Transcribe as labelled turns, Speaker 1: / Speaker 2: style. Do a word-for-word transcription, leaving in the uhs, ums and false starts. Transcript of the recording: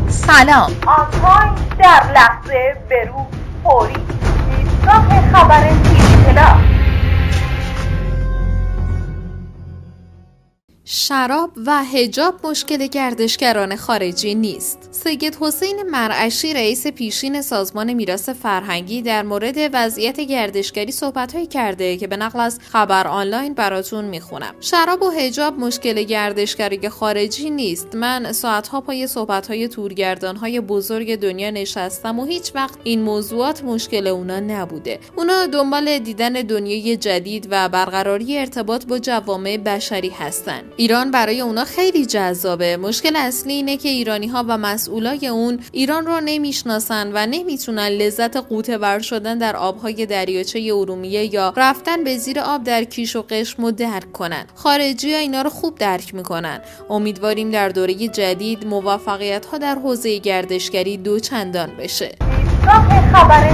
Speaker 1: سلام.
Speaker 2: آنتاین در لحظه برو فوری ایستگاه خبر تیوی پلاس.
Speaker 1: شراب و حجاب مشکل گردشگران خارجی نیست. سید حسین مرعشی رئیس پیشین سازمان میراث فرهنگی در مورد وضعیت گردشگری صحبت‌هایی کرده که به نقل از خبر آنلاین براتون میخونم. شراب و حجاب مشکل گردشگری خارجی نیست. من ساعت‌ها پای صحبت‌های تورگردان‌های بزرگ دنیا نشستم و هیچ وقت این موضوعات مشکل اونا نبوده. اونا دنبال دیدن دنیای جدید و برقراری ارتباط با جوامع بشری هستن. ایران برای اونا خیلی جذابه. مشکل اصلی اینه که ایرانی‌ها و مسئولای اون ایران رو نمیشناسن و نمیتونن لذت غوطه ور شدن در آبهای دریاچه ارومیه یا رفتن به زیر آب در کیش و قشم رو درک کنن. خارجی‌ها اینا رو خوب درک میکنن. امیدواریم در دوره جدید موفقیت‌ها در حوزه گردشگری دو چندان بشه.
Speaker 2: ایستگاه خبر